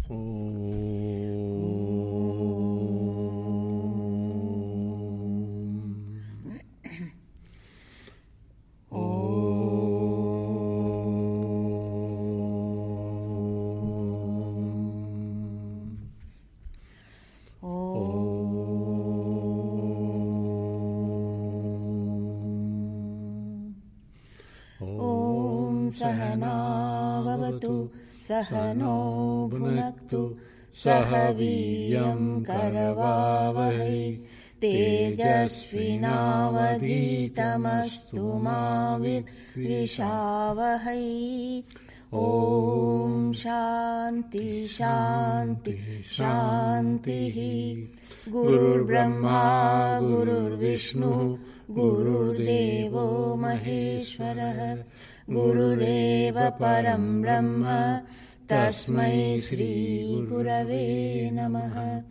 सहनाववतु सहनो भुनक्तु सह वीर्यं करवावहै तेजस्विनावधीतमस्तु मा विद्विषावहै। ॐ शान्ति शान्ति शान्तिः। गुरुर्ब्रह्मा गुरुर्विष्णुः गुरुर्देवो महेश्वरः गुरुरेव परं ब्रह्म तस्मै श्रीगुरवे नमः।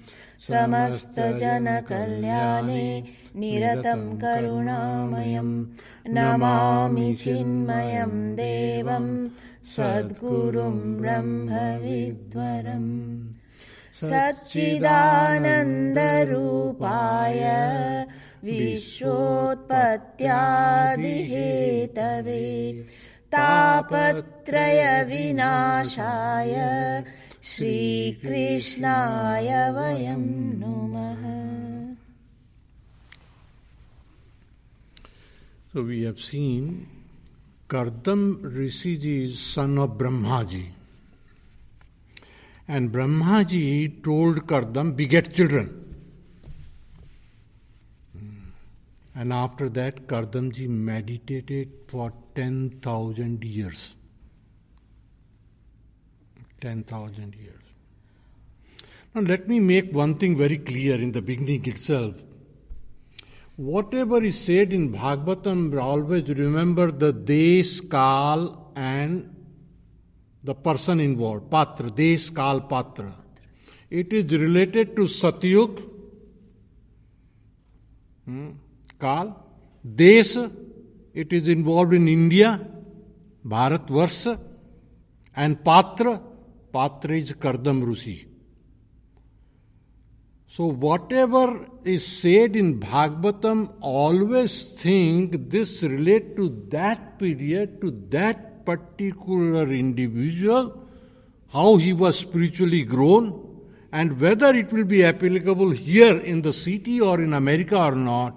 समस्तजनकल्याणे निरतं करुणामयं नमामि चिन्मयं देवं सद्गुरुं ब्रह्मविद्वरम्। सच्चिदानन्दरूपाय विश्वोत्पत्त्यादिहेतवे तापत्रयविनाशाय श्रीकृष्णाय वयं नुमः। So we have seen Kardam Rishi is son of Brahmaji. And Brahmaji told Kardam, beget children. And after that, Kardamji meditated for 10,000 years. 10,000 years. Now let me make one thing very clear in the beginning itself. Whatever is said in Bhagavatam, always remember the Desh, Kal and the person involved. Patra, Desh, Kal, Patra. It is related to Satyug, Kal, Desh, it is involved in India, Bharatvarsha, and Patra, Patra is Kardam Rishi. So whatever is said in Bhagavatam, always think this relate to that period, to that particular individual, how he was spiritually grown, and whether it will be applicable here in the city or in America or not.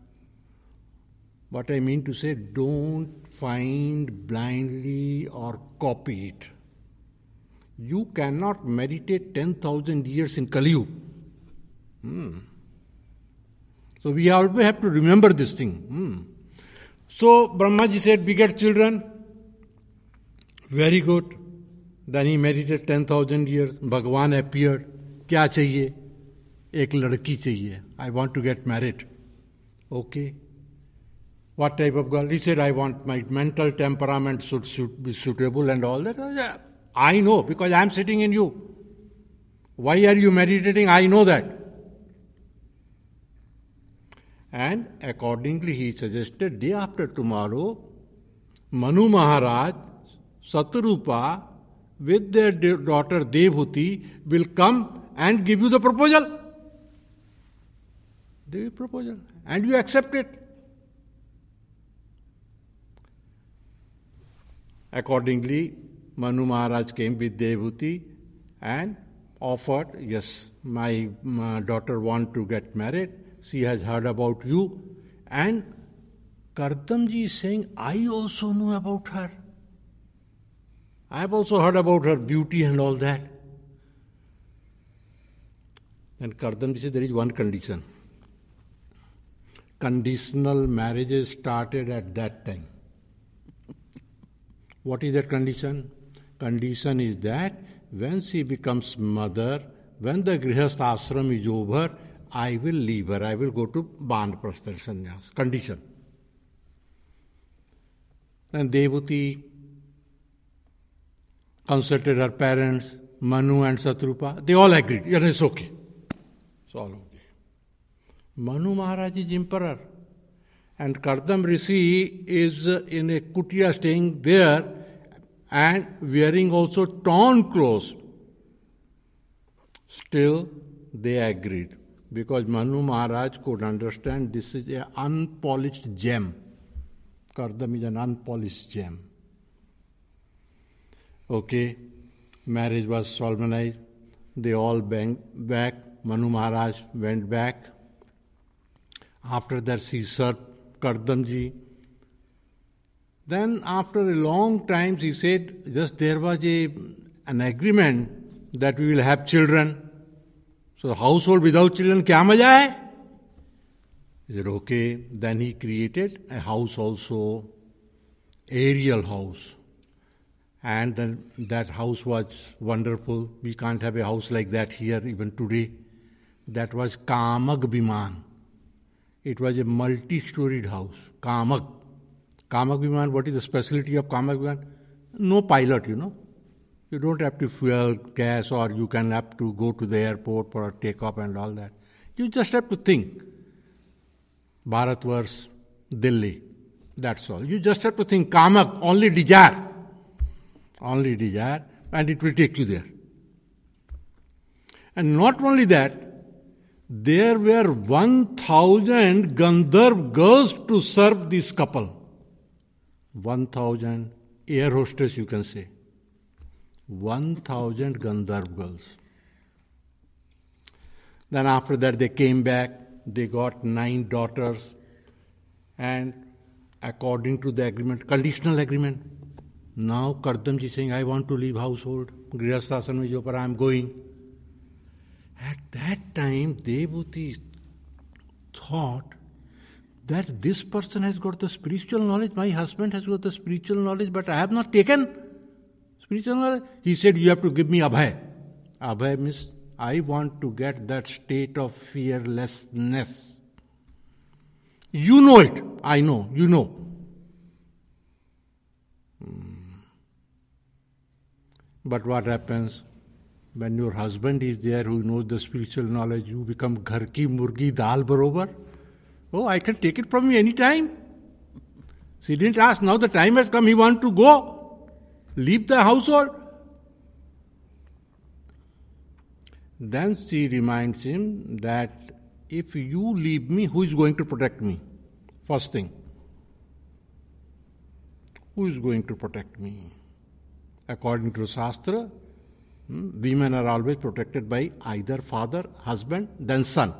What I mean to say, don't find blindly or copy it. You cannot meditate 10,000 years in Kali Yuga. So we always have to remember this thing. So Brahmaji said, beget children. Very good. Then he meditated 10,000 years. Bhagavan appeared. क्या चाहिए? एक लड़की चाहिए. I want to get married. Okay. What type of girl? He said, I want my mental temperament should be suitable and all that. I know, because I am sitting in you. Why are you meditating? I know that. And accordingly he suggested, day after tomorrow, Manu Maharaj, Satrupa, with their daughter Devhuti, will come and give you the proposal. The proposal. And you accept it. Accordingly, Manu Maharaj came with Devhuti and offered, yes, my daughter wants to get married. She has heard about you. And Kardamji is saying, I also know about her. I have also heard about her beauty and all that. And Kardamji said, there is one condition. Conditional marriages started at that time. What is that condition? Condition is that when she becomes mother, when the Grihastha ashram is over, I will leave her. I will go to Banprastha Sannyas. Condition. And Devhuti consulted her parents, Manu and Satrupa. They all agreed. Yes, it's okay. It's all okay. Manu Maharaj is emperor. And Kardam Rishi is in a kutia staying there and wearing also torn clothes. Still, they agreed because Manu Maharaj could understand this is an unpolished gem. Kardam is an unpolished gem. Okay, marriage was solemnized. They all went back. Manu Maharaj went back. After that, she served Kardamji. Then, after a long time, she said, just there was an agreement that we will have children. So, household without children, kya maja hai? He said, okay. Then he created a house also, aerial house. And then that house was wonderful. We can't have a house like that here even today. That was Kamak Biman. It was a multi-storied house. Kamak. Kamak Biman, what is the specialty of Kamak Biman? No pilot, You don't have to fuel gas or you can have to go to the airport for a takeoff and all that. You just have to think. Bharatvarsh, Delhi. That's all. You just have to think Kamak, only desire. Only desire, and it will take you there. And not only that, there were 1,000 Gandharv girls to serve this couple. 1,000 air hostess, you can say. 1,000 Gandharv girls. Then after that they came back, they got 9 daughters, and according to the agreement, conditional agreement, now Kardamji saying, I want to leave household. Grihasthasana mein jo par I am going. At that time, Devuti thought that this person has got the spiritual knowledge. My husband has got the spiritual knowledge, but I have not taken spiritual knowledge. He said, you have to give me Abhay. Abhay means, I want to get that state of fearlessness. You know it. I know. You know. But what happens when your husband is there who knows the spiritual knowledge, you become ghar ki murgi dal barobar. Oh, I can take it from you any time. She didn't ask. Now the time has come. He wants to go. Leave the household. Then she reminds him that if you leave me, who is going to protect me? First thing. Who is going to protect me? According to Shastra, women are always protected by either father, husband, then son.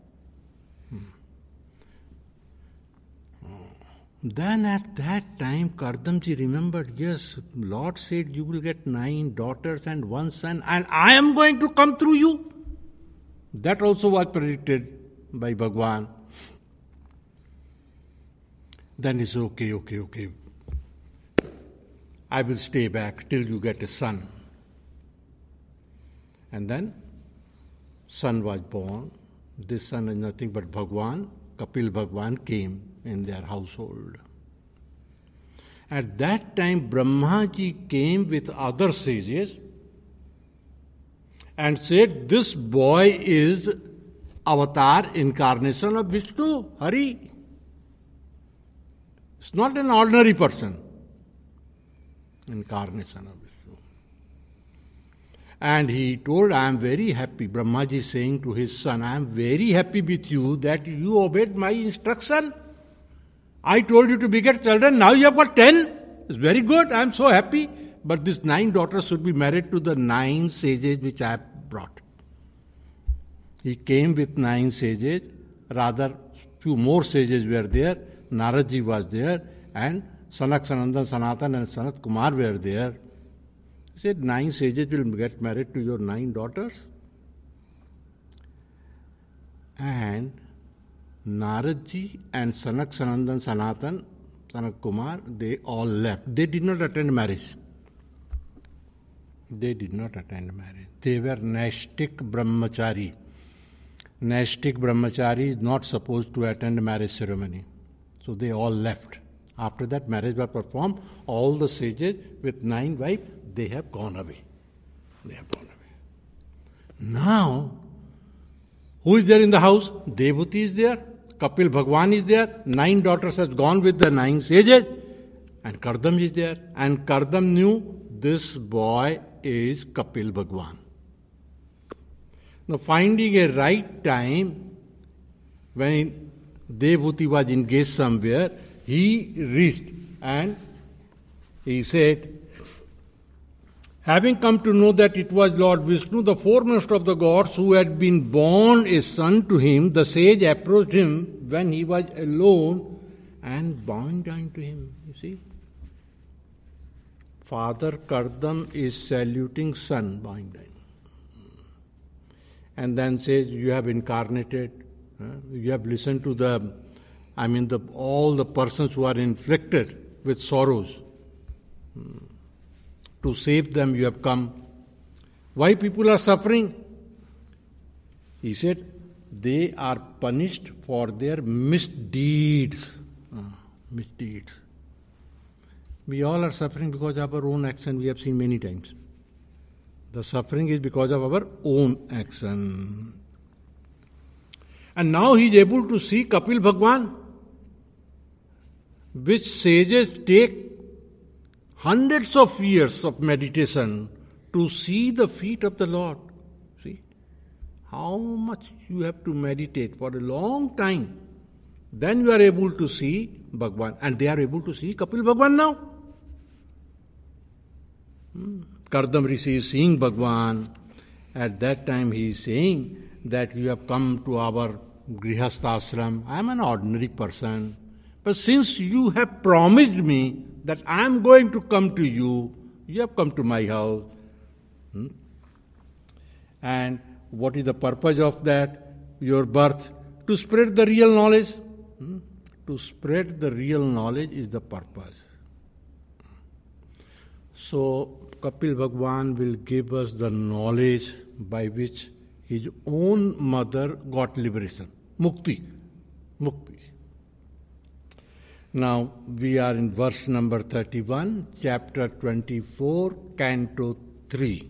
Then at that time, Kardamji remembered, yes, Lord said you will get 9 daughters and 1 son, and I am going to come through you. That also was predicted by Bhagwan. Then he said, okay. I will stay back till you get a son. And then, son was born. This son is nothing but Bhagwan. Kapil Bhagwan came in their household. At that time, Brahmaji came with other sages and said, this boy is avatar, incarnation of Vishnu, Hari. It's not an ordinary person. Incarnation of Vishnu. And he told, I am very happy. Brahmaji is saying to his son, I am very happy with you that you obeyed my instruction. I told you to beget children, now you have got 10. It's very good, I am so happy. But these 9 daughters should be married to the 9 sages which I have brought. He came with 9 sages, rather few more sages were there. Naradji was there, and Sanak, Sanandan, Sanatan and Sanat Kumar were there. He said, 9 sages will get married to your 9 daughters. And Naradji and Sanak, Sanandan, Sanatan, Sanat Kumar, they all left. They did not attend marriage. They did not attend marriage. They were Naistik Brahmachari. Naistik Brahmachari is not supposed to attend marriage ceremony. So they all left. After that marriage was performed, all the sages with 9 wives, they have gone away. They have gone away. Now, who is there in the house? Devuti is there. Kapil Bhagwan is there. 9 daughters have gone with the 9 sages. And Kardam is there. And Kardam knew this boy is Kapil Bhagwan. Now, finding a right time, when Devhuti was engaged somewhere, he reached and he said, having come to know that it was Lord Vishnu, the foremost of the gods, who had been born a son to him, the sage approached him when he was alone and bowing down to him. You see? Father Kardam is saluting son, bowing down. And then says, you have incarnated, you have listened to all the persons who are inflicted with sorrows. To save them you have come. Why people are suffering? He said, they are punished for their misdeeds. Misdeeds. We all are suffering because of our own action, we have seen many times. The suffering is because of our own action. And now he is able to see Kapil Bhagwan, which sages take hundreds of years of meditation to see the feet of the Lord. See how much you have to meditate for a long time. Then you are able to see Bhagwan. And they are able to see Kapil Bhagwan now. Kardam Rishi is seeing Bhagwan. At that time he is saying that you have come to our Grihastha ashram. I am an ordinary person. But since you have promised me that I am going to come to you, you have come to my house. And what is the purpose of that? Your birth? To spread the real knowledge. To spread the real knowledge is the purpose. So, Kapil Bhagwan will give us the knowledge by which his own mother got liberation. Mukti. Mukti. Now, we are in verse number 31, chapter 24, canto 3.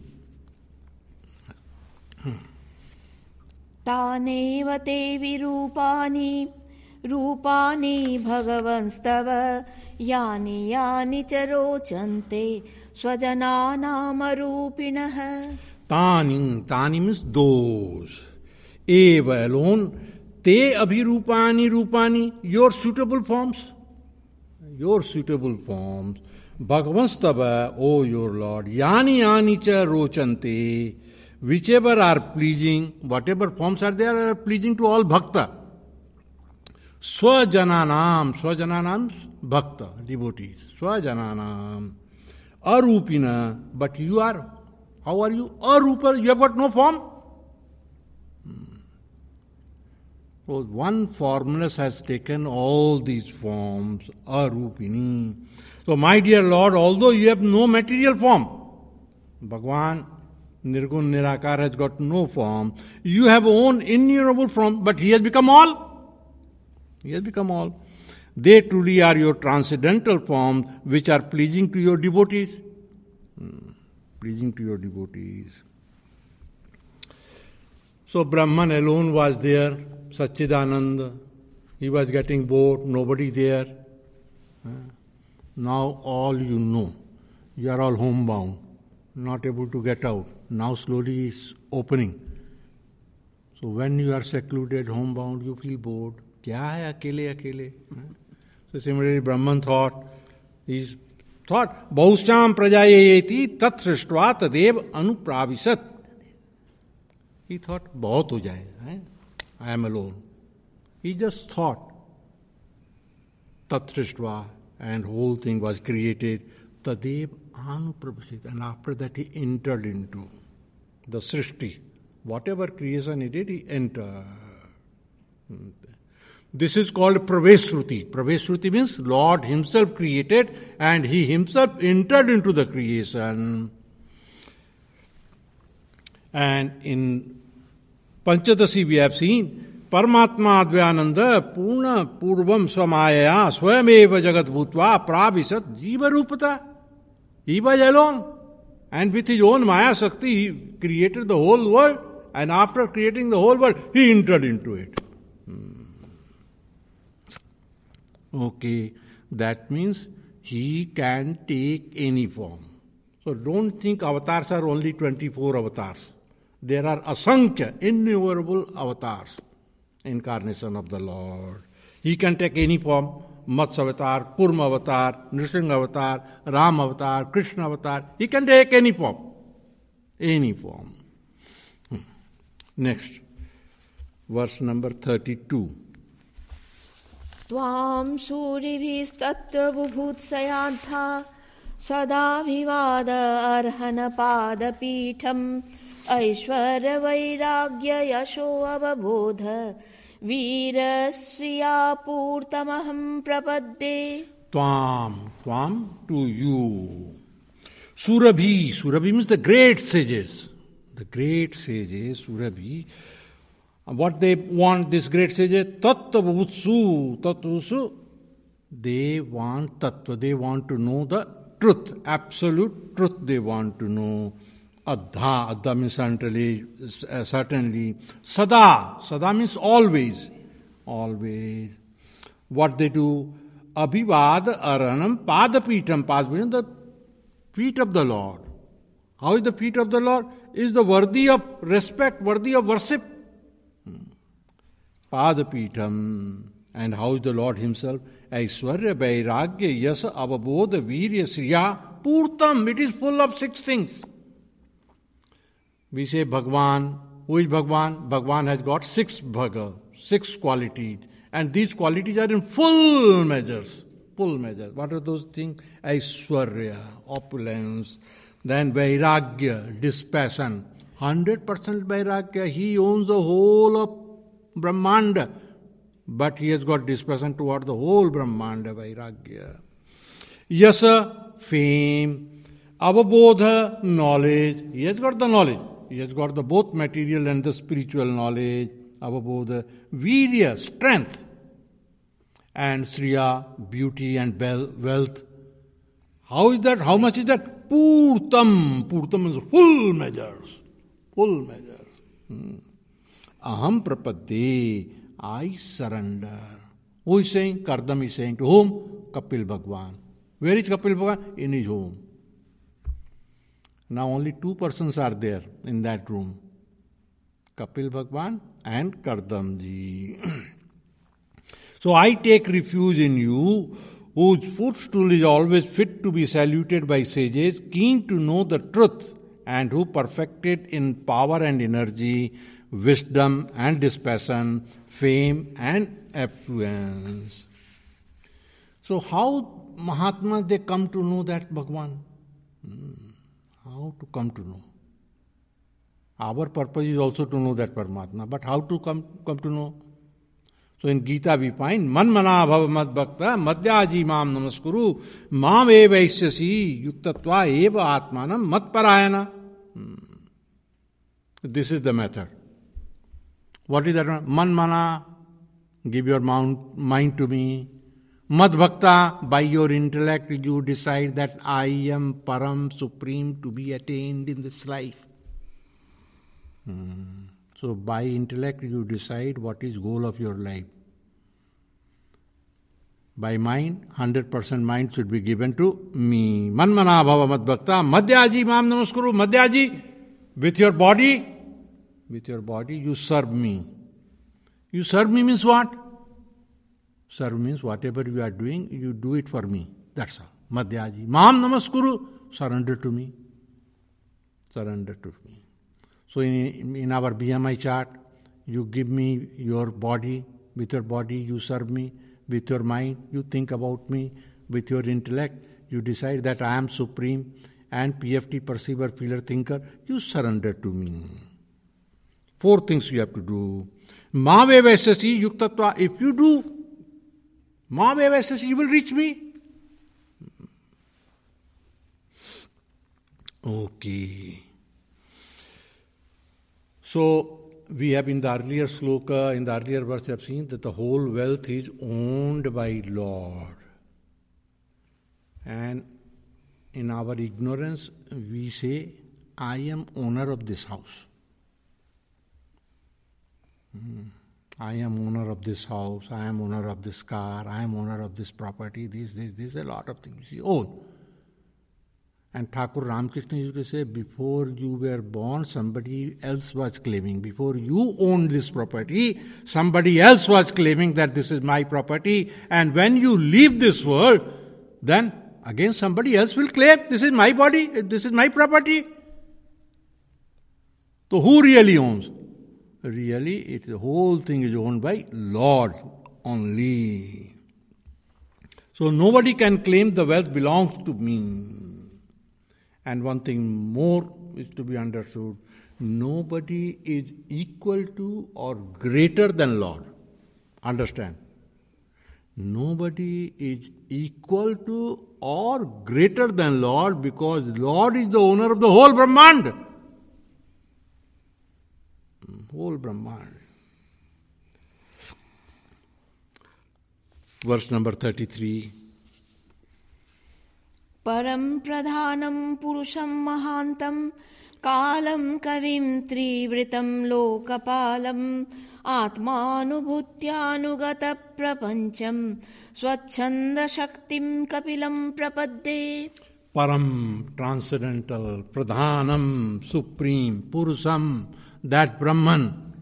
तानेव ते विरूपानि रूपाणि भगवंस्तव यानि यानि च रोचन्ते स्वजनानामरूपिणः. Tani means those. Eva alone. Te abhirupani rupani. Your suitable forms. Your suitable forms. Bhagavanstava, O your Lord. Yani yani cha rochante. Whichever are pleasing, whatever forms are there are pleasing to all bhakta. Swajananam, bhakta, devotees. Swajananam. Arupina, but you are, how are you? Arupa, you have got no form. So one formless has taken all these forms, arupini. So my dear Lord, although you have no material form, Bhagwan, Nirgun Nirakar has got no form, you have own innumerable form, but he has become all. He has become all. They truly are your transcendental forms which are pleasing to your devotees. Pleasing to your devotees. So Brahman alone was there, Satchidananda. He was getting bored, nobody there. Now all you know. You are all homebound, not able to get out. Now slowly is opening. So when you are secluded, homebound, you feel bored. Kya hai akele akele? So similarly, Brahman thought, Bahusyam prajayeti tat srishtva tadev anupravisat. He thought, bahut ho jaye, I am alone. He just thought, tat srishtva, and whole thing was created. Tadev anupravisat. And after that he entered into the srishti. Whatever creation he did, he entered. This is called Praveshruti. Praveshruti means Lord himself created and he himself entered into the creation. And in Panchadasi we have seen Paramatma Advayananda Purna Purvam Swamayaya Swayameva Jagat Bhutva Pravisat Jiva Rupata. He was alone. And with his own Maya Shakti he created the whole world. And after creating the whole world, he entered into it. Okay, that means he can take any form. So don't think avatars are only 24 avatars. There are asankhya, innumerable avatars, incarnation of the Lord. He can take any form, Matsya avatar, Kurma avatar, Nrsimha avatar, Ram avatar, Krishna avatar. He can take any form. Any form. Next, verse number 32. त्वां सूरिभिस्तत्र बुभुत्सयान्था सदाभिवाद अर्हनपादपीठम् ऐश्वर्यवैराग्ययशो अवबोध वीरश्रियापूर्तमहं प्रपद्ये. Tvam, to you. Surabhi means the great sages. The great sages, Surabhi. What they want, this great sages? Tattva. They want tattva. They want to know the truth, absolute truth they want to know. Adha means certainly. Sada means always. What they do? Abhivad aranam padapitam. Padapitam, the feet of the Lord. How is the feet of the Lord? Is the worthy of respect, worthy of worship. Padapitam. And how is the Lord himself? Aishwarya, Vairagya, Yasa, Avabodha, Virya, Sriya, Purtam. It is full of 6 things. We say Bhagwan. Who is Bhagwan? Bhagwan has got 6 bhaga, 6 qualities. And these qualities are in full measures. What are those things? Aishwarya, opulence. Then Vairagya, dispassion. 100% Vairagya. He owns the whole of Brahmanda. But he has got dispassion toward the whole Brahmanda, Vairagya. Yasa, fame. Avabodha, knowledge. He has got the knowledge. He has got the both material and the spiritual knowledge. Avabodha. Virya, strength. And Sriya, beauty and wealth. How is that? How much is that? Purtam. Purtam is full measures. Aham prapadde. I surrender. Who is saying? Kardam is saying to whom? Kapil Bhagwan. Where is Kapil Bhagwan? In his home. Now only 2 persons are there in that room. Kapil Bhagwan and Kardamji. So I take refuge in you, whose footstool is always fit to be saluted by sages, keen to know the truth, and who perfected in power and energy, wisdom and dispassion, fame and affluence. So how Mahatmas they come to know that Bhagwan? How to come to know? Our purpose is also to know that Paramatma, but how to come to know? So in Gita we find Manmana bhava mad bhakta madhyaji mam namaskuru mam eva isyasi yuktatva eva atmanam mat parayana. This is the method. What is that? Manmana, give your mind to me. Mad bhakta, by your intellect you decide that I am Param, supreme, to be attained in this life. So by intellect you decide what is goal of your life. By mind, 100% mind should be given to me. Manmana bhava mad bhakta madhyaji mam namaskuru. Madhyaji, with your body you serve me. You serve me means what? Serve means whatever you are doing, you do it for me. That's all. Madhyaji. Mam namaskuru. Surrender to me. So in our BMI chart, you give me your body. With your body, you serve me. With your mind, you think about me. With your intellect, you decide that I am supreme. And PFT, perceiver, feeler, thinker, you surrender to me. 4 things you have to do. Mavevasasi yuktatva. If you do Mavevasasi, you will reach me. Okay. So, we have in the earlier sloka, in the earlier verse, we have seen that the whole wealth is owned by Lord. And in our ignorance, we say, I am owner of this house. I am owner of this house, I am owner of this car, I am owner of this property, this, a lot of things you own. And Thakur Ramakrishna used to say, before you were born, somebody else was claiming. Before you owned this property, somebody else was claiming that this is my property. And when you leave this world, then again somebody else will claim, this is my body, this is my property. So who really owns? Really, the whole thing is owned by Lord only. So nobody can claim the wealth belongs to me. And one thing more is to be understood. Nobody is equal to or greater than Lord. Understand? Nobody is equal to or greater than Lord, because Lord is the owner of the whole Brahmand. Whole Brahmand. Verse number 33. Param pradhanam purusham mahantam kalam kavim trivritam lokapalam atmanubhutyānugata prapancham swachchanda shaktim kapilam prapadde. Param, transcendental, pradhanam, supreme, purusham, that Brahman.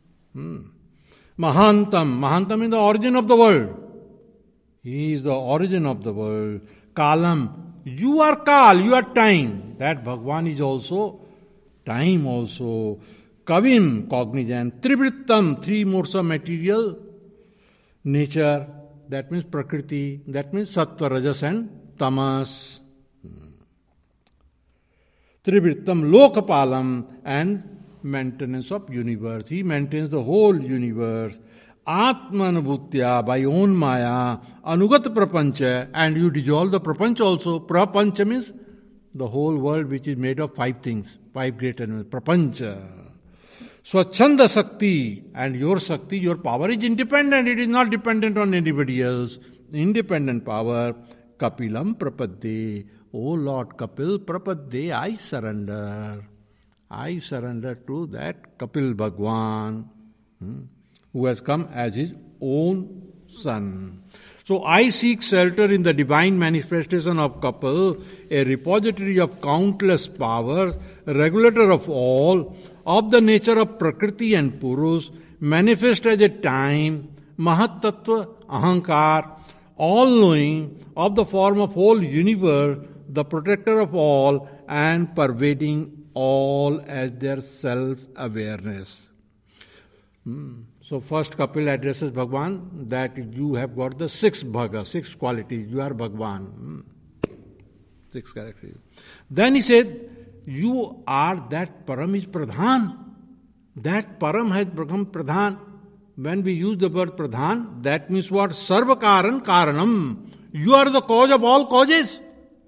Mahantam, Mahantam is the origin of the world. He is the origin of the world. Kalam, you are Kal, you are time. That Bhagwan is also time also. Kavim, cognizant. Trivrittam, three modes of material nature. That means Prakriti. That means Sattva, Rajas and Tamas. Trivrittam, Lokapalam, and maintenance of universe. He maintains the whole universe. Atmanubhutya, by own Maya, Anugat Prapancha, and you dissolve the Prapancha also. Prapancha means the whole world which is made of five things, five great elements. Prapancha. Swachchanda Sakti, and your Sakti, your power is independent, it is not dependent on anybody else. Independent power. Kapilam Prapadde. O Lord Kapil Prapadde, I surrender. I surrender to that Kapil Bhagwan, who has come as his own son. So I seek shelter in the divine manifestation of Kapil, a repository of countless powers, regulator of all, of the nature of Prakriti and Purus, manifest as a time, Mahat Tattva, Ahankar, all-knowing, of the form of whole universe, the protector of all, and pervading all as their self-awareness. So first Kapil addresses Bhagwan that you have got the six bhaga, six qualities. You are Bhagwan. Six characters. Then he said, you are that Param is Pradhan. That Param has become Pradhan. When we use the word Pradhan, that means what? Sarvakaran Karanam. You are the cause of all causes.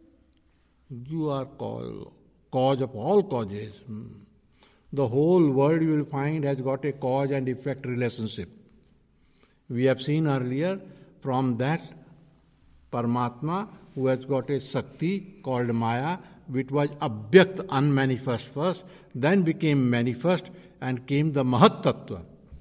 You are cause of all causes. The whole world you will find has got a cause and effect relationship. We have seen earlier from that Paramatma who has got a Sakti called Maya, which was Abhyakt, unmanifest first, then became manifest and came the Mahat Tattva.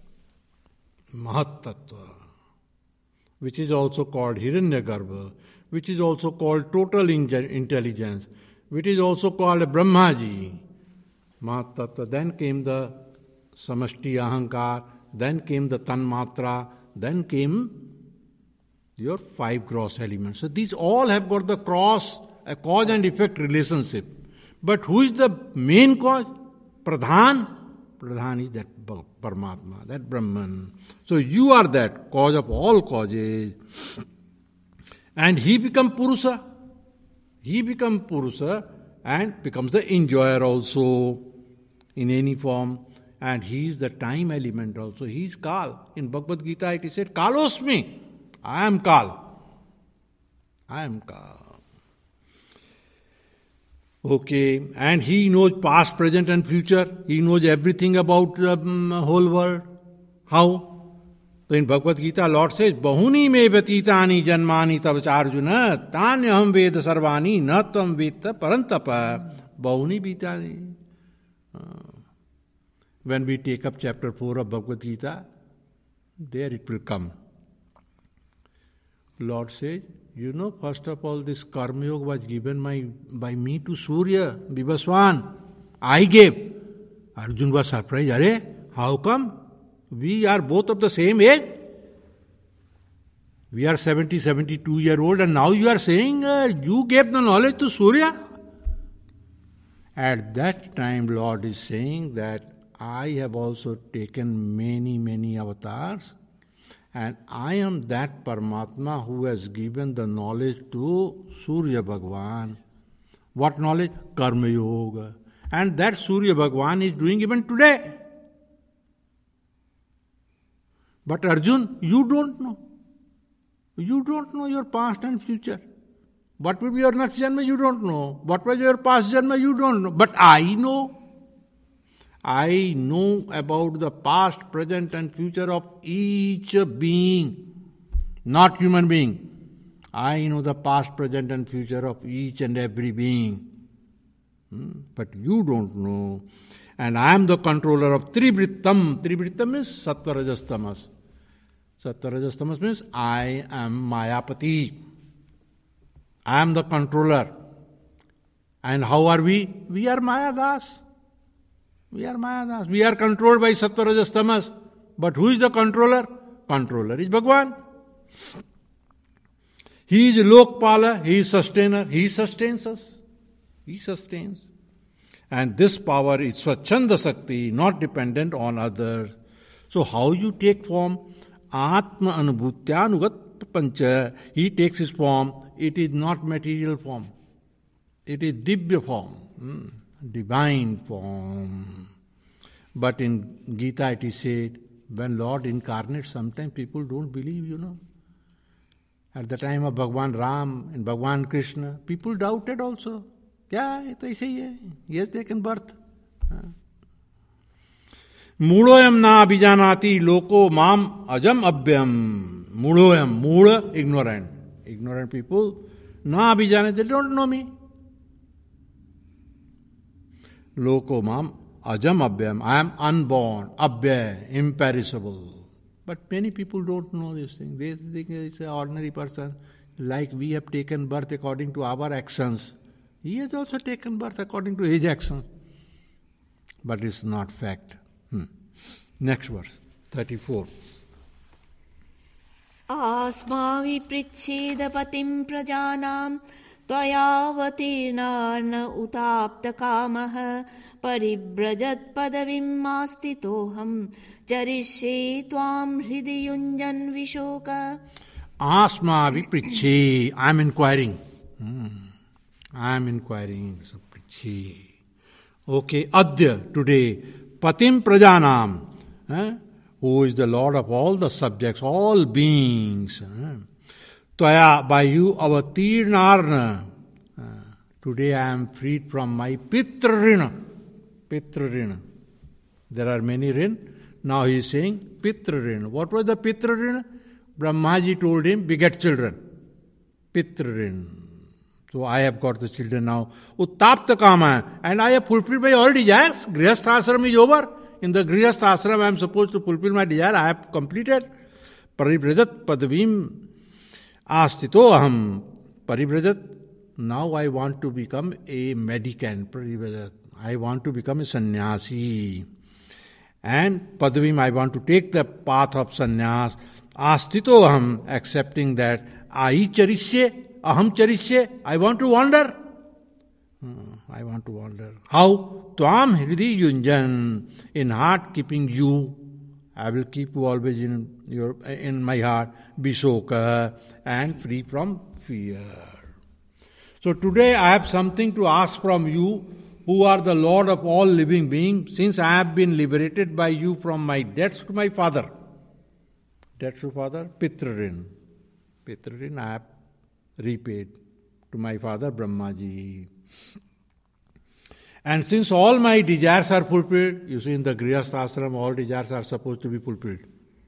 Mahat Tattva, which is also called Hiranyagarbha, which is also called total intelligence, which is also called Brahmaji. Mahat Tattva. Then came the Samashti Ahankar, then came the Tanmatra, then came your five gross elements. So these all have got the cause and effect relationship. But who is the main cause? Pradhan. Pradhan is that Paramatma, that Brahman. So you are that cause of all causes. And he becomes Purusa. He becomes Purusa and becomes the enjoyer also in any form. And he is the time element also. He is Kal. In Bhagavad Gita it is said, Kalosmi. I am Kal. I am Kal. Okay, and he knows past, present and future. He knows everything about the whole world. How? So in Bhagavad Gita, Lord says, Bahuni me batitani janmani tavacharjuna tanyaham veda sarvani na tvam veta parantapa. Bahuni bitani. When we take up chapter 4 of Bhagavad Gita, there it will come. Lord says, You know, first of all, this Karma Yoga was given by me to Surya, Vivaswan. I gave. Arjun was surprised. Are, how come? We are both of the same age. We are 70, 72-year-old, and now you are saying you gave the knowledge to Surya? At that time, Lord is saying that I have also taken many, many avatars, and I am that Paramatma who has given the knowledge to Surya Bhagwan. What knowledge? Karma Yoga. And that Surya Bhagwan is doing even today. But Arjun, you don't know. You don't know your past and future. What will be your next Janma? You don't know. What was your past Janma? You don't know. But I know. I know about the past, present and future of each being, not human being. I know the past, present and future of each and every being. But you don't know. And I am the controller of Trivrittam. Trivrittam is Sattva Rajas Tamas. Sattva Rajas Tamas means I am Mayapati. I am the controller. And how are we? We are Mayadas. We are Mayadas. We are controlled by Sattva Rajas Tamas. But who is the controller? Controller is Bhagwan. He is Lokpala. He is sustainer. He sustains us. He sustains. And this power is Swachanda Sakti, not dependent on others. So how you take form? Atma Anubhutyanugat Pancha. He takes his form. It is not material form. It is Dibya form. Divine form. But in Gita it is said, when Lord incarnates, sometimes people don't believe, you know. At the time of Bhagwan Ram and Bhagwan Krishna, people doubted also. Yeah, it is he has taken birth. Mudoyam na abhijanati loko mam ajam abhyam. Mudoyam, Muda, ignorant. Ignorant people, na abhijanati, they don't know me. Loko mam ajam abhyam. I am unborn, abhyay, imperishable. But many people don't know this thing. They think it's an ordinary person. Like we have taken birth according to our actions. He has also taken birth according to his actions. But it's not fact. Next verse, 34. Asmavi pritchedapatim prajanam Tvayavatirnarna utapta kamaha Paribrajat padavim mastitoham Charishye tvam hridiyunjan vishoka. Asmavi pritche. I am inquiring. I am inquiring. So pritche. Okay, Adya, today. Patim prajanam. Who is the Lord of all the subjects, all beings. Tvaya, by you, avatirnarna. Today I am freed from my pitrarina. Pitrarina. There are many rin. Now he is saying pitrarina. What was the pitrarina? Brahmaji told him, beget children. Pitrarin. So I have got the children now. Uttapta kama. And I have fulfilled my all desires. Grihastha ashram is over. In the Grihastha ashram I am supposed to fulfill my desire. I have completed. Paribrajat padavim astito aham. Paribrajat. Now I want to become a mendicant. Paribrajat. I want to become a sannyasi. And padavim, I want to take the path of sannyas. Astito aham. Accepting that. Ai charishye. Aham charishye. I want to wander. I want to wander. How? Tvam hridi yunjan. In heart keeping you. I will keep you always in my heart. Bishoka. And free from fear. So today I have something to ask from you, who are the Lord of all living beings, since I have been liberated by you from my debts to my father. Debts to father? Pitrarin. Pitrarin I have repaid to my father Brahmaji. And since all my desires are fulfilled, you see in the Grihastha ashram all desires are supposed to be fulfilled.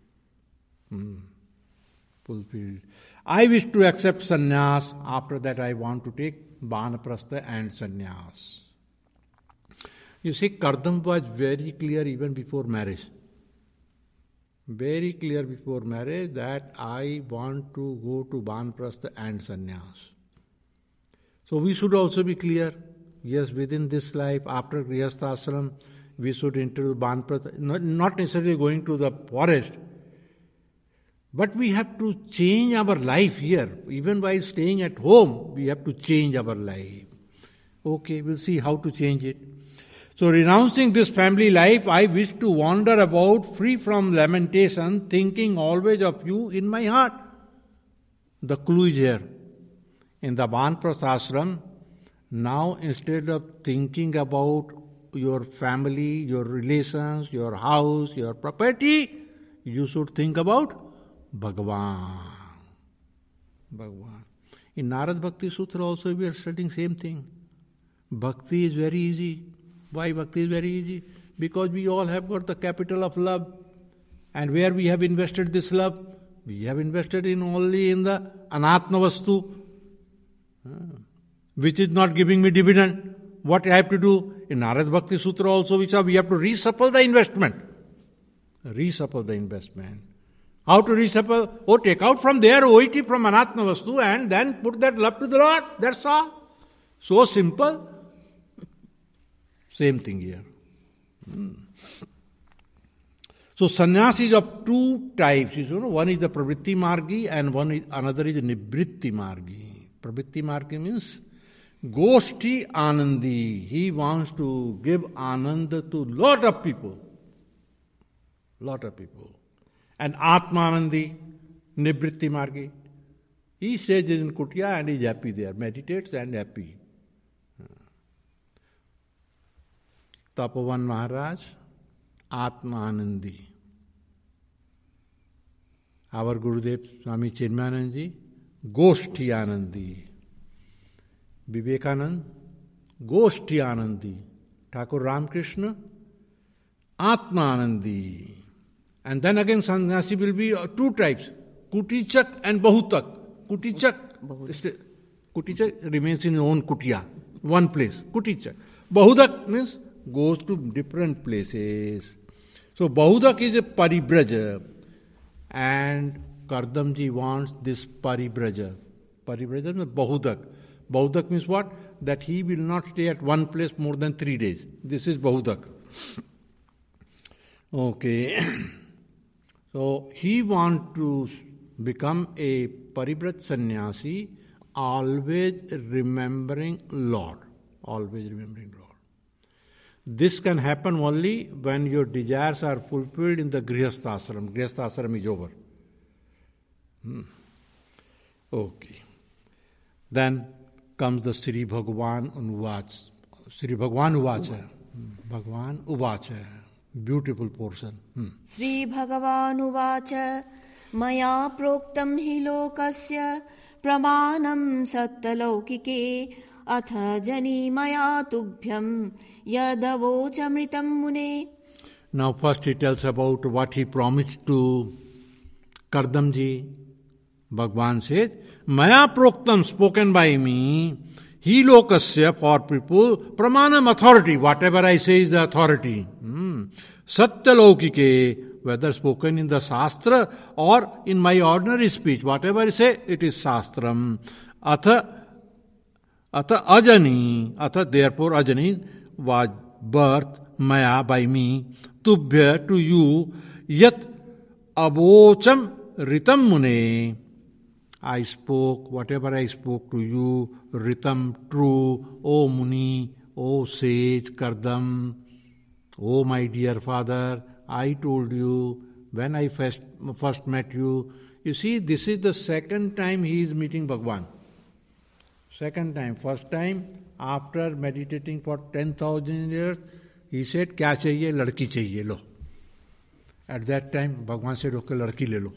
Fulfilled. I wish to accept sannyas. After that I want to take Vanaprastha and sannyas. You see, Kardama was very clear even before marriage. very clear before marriage that I want to go to Banprastha and Sannyas. So we should also be clear, yes, within this life, after Grihastha Ashram, we should enter Banprastha, not necessarily going to the forest, but we have to change our life here. Even while staying at home, we have to change our life. Okay, we'll see how to change it. So renouncing this family life, I wish to wander about free from lamentation, thinking always of you in my heart. The clue is here. In the Banprastha Ashram, now instead of thinking about your family, your relations, your house, your property, you should think about Bhagavan. Bhagavan. In Narad Bhakti Sutra also we are studying same thing. Bhakti is very easy. Why Bhakti is very easy? Because we all have got the capital of love. And where we have invested this love? We have invested only in the Anatma Vastu, which is not giving me dividend. What I have to do? In Narad Bhakti Sutra also we have to resupple the investment. Resupple the investment. How to resupple? Oh, take out from there OIT from Anatma Vastu and then put that love to the Lord. That's all. So simple. Same thing here. So sannyas is of two types. One is the pravritti margi and another is nivritti margi. Pravritti margi means goshti anandi. He wants to give anand to lot of people. Lot of people. And Atmanandi, Nivritti Margi. He stays in Kutia and is happy there, meditates and happy. Tapovan Maharaj, Atmanandi. Our Gurudev Swami Chinmayananji, Goshti Anandi. Vivekanand, Goshti Anandi. Thakur Ramakrishna, Atmanandi. And then again sannyasi will be two types, Kutichak and Bahutak. Kutichak remains in his own kutia, one place, Kutichak. Bahudak means goes to different places. So Bahudak is a paribraja and Kardamji wants this paribraja. Paribraja means Bahudak. Bahudak means what? That he will not stay at one place more than 3 days. This is Bahudak. Okay. So he wants to become a Paribrat sannyasi, always remembering Lord. Always remembering Lord. This can happen only when your desires are fulfilled in the Grihastha Ashram. Grihastha Ashram is over. Okay. Then comes the Sri Bhagavan Uvacha. Sri Bhagavan Uvacha. Bhagavan Uvacha. Beautiful portion. Sri Bhagavan Uvacha Maya proktam hi lokasya pramanam sattalaukike atha jani maya tubhyam yadavochamritam mune. Now first he tells about what he promised to Kardamji. Bhagavan says, Maya proktam, spoken by me, hi lokasya, for people, pramanam, authority, whatever I say is the authority. Satya laukike, whether spoken in the Shastra or in my ordinary speech, whatever I say, it is Shastram. Atha ajani, therefore ajani was birth, maya, by me, tubhya, to you, yat avocham ritam mune. I spoke, whatever I spoke to you, ritam, true, O Muni, O sage, Kardam, O my dear father, I told you when I first met you. You see, this is the second time he is meeting Bhagavan. Second time. First time, after meditating for 10,000 years, he said, Kya chahiye? Ladki chahiye, lo. At that time, Bhagavan said, okay, ladki le lo.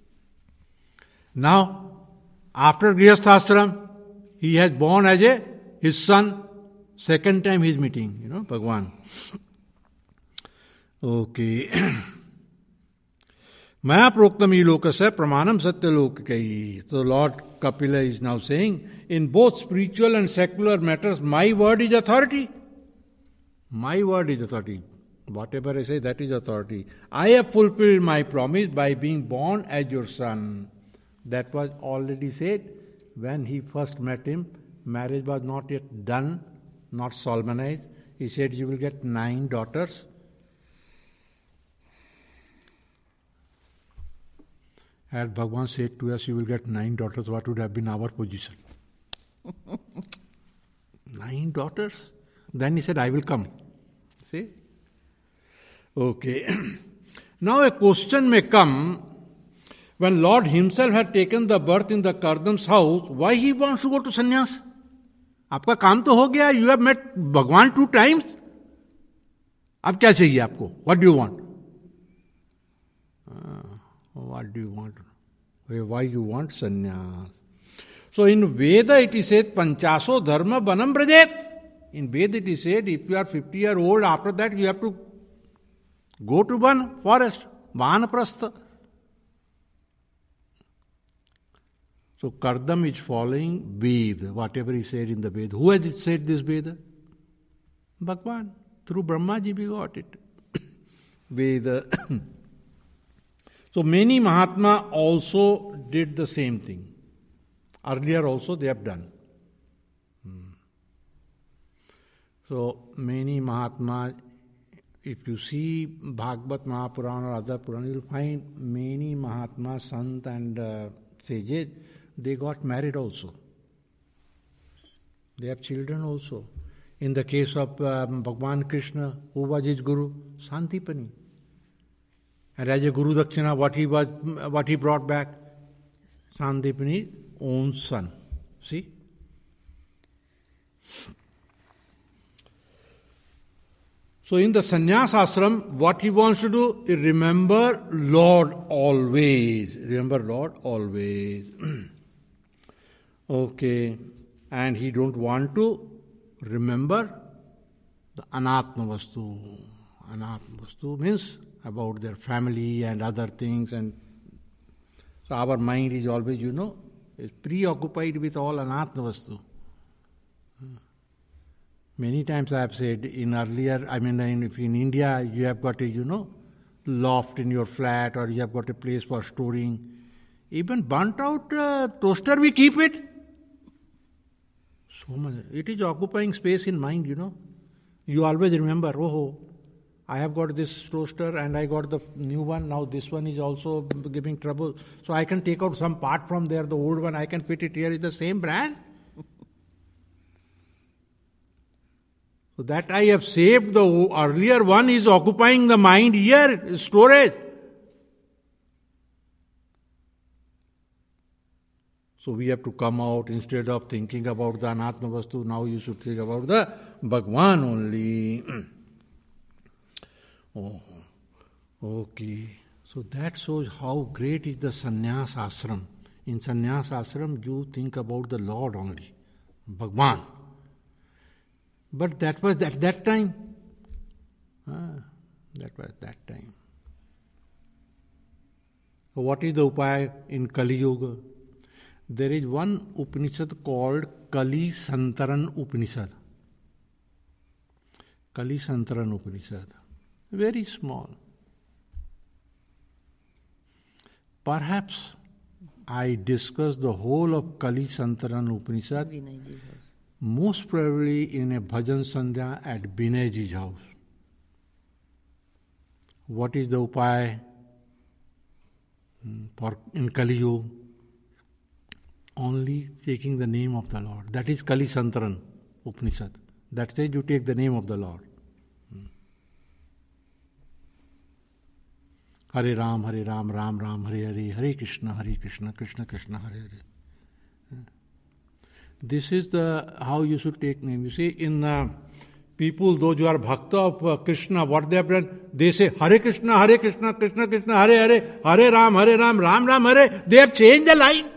Now, after Grihastha Ashram, he has born as his son. Second time he is meeting, Bhagavan. Okay. Maya proktam ilokasya pramanam satya lokakai. So Lord Kapila is now saying, in both spiritual and secular matters, my word is authority. My word is authority. Whatever I say, that is authority. I have fulfilled my promise by being born as your son. That was already said when he first met him. Marriage was not yet done, not solemnized. He said, you will get 9 daughters. As Bhagavan said to us, you will get 9 daughters, what would have been our position? 9 daughters? Then he said, I will come. See? Okay. Now a question may come, when Lord himself had taken the birth in the Kardam's house, why he wants to go to sannyas? आपका काम तो हो गया, you have met भगवान 2 times. अब क्या चाहिए आपको? What do you want? What do you want? Why you want sannyas? So in Veda it is said, Panchaso dharma banam brajet. In Veda it is said, if you are 50-year-old, after that you have to go to one forest, Vanaprastha. So Kardam is following Veda, whatever he said in the Veda. Who has said this Veda? Bhagwan. Through Brahmaji we got it. Veda. So many Mahatma also did the same thing. Earlier also they have done. So many Mahatma, if you see Bhagavad Mahapurana or other Purana, you will find many Mahatma, Sant and sages, they got married also. They have children also. In the case of Bhagwan Krishna, who was his guru? Santipani. And as a Guru Dakshina, what he brought back? Santipani's own son. See? So in the sannyas ashram, what he wants to do is remember Lord always. Remember Lord always. Okay. And he don't want to remember the anatma vastu. Anatma vastu means about their family and other things. And so our mind is always, is preoccupied with all anatma vastu. Many times I have said if in India you have got a, loft in your flat or you have got a place for storing. Even burnt out toaster, we keep it. So much. It is occupying space in mind, You always remember, I have got this toaster and I got the new one. Now this one is also giving trouble. So I can take out some part from there, the old one, I can fit it here. It's the same brand. So that I have saved, the earlier one is occupying the mind here, storage. So we have to come out, instead of thinking about the anatma vastu, now you should think about the Bhagwan only. Okay. So that shows how great is the sannyas ashram. In sannyas ashram, you think about the Lord only, Bhagwan. But that was at that time. That was that time. So what is the upaya in Kali Yuga? There is one Upanishad called Kali Santaran Upanishad. Kali Santaran Upanishad. Very small. Perhaps I discussed the whole of Kali Santaran Upanishad most probably in a bhajan sandhya at Binayji's house. What is the upaya in Kali Yuga? Only taking the name of the Lord. That is Kali Santaran Upanishad. That says you take the name of the Lord. Hare Ram, Ram Ram, Hare Hare, Hare Krishna, Krishna Krishna, Hare Hare. This is how you should take name. You see, in people, those who are bhakta of Krishna, what they have done, they say Hare Krishna, Krishna Krishna, Hare Hare, Hare Ram, Ram Ram, Hare. They have changed the line.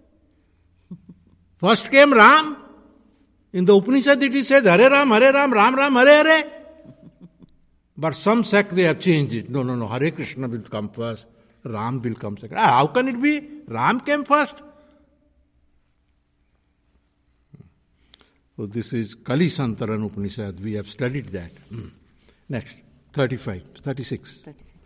First came Ram. In the Upanishad it is said Hare Ram, Ram Ram, Hare Hare. But some sect they have changed it. No, Hare Krishna will come first, Ram will come second. How can it be? Ram came first. So this is Kali Santaran Upanishad. We have studied that. Next. 36.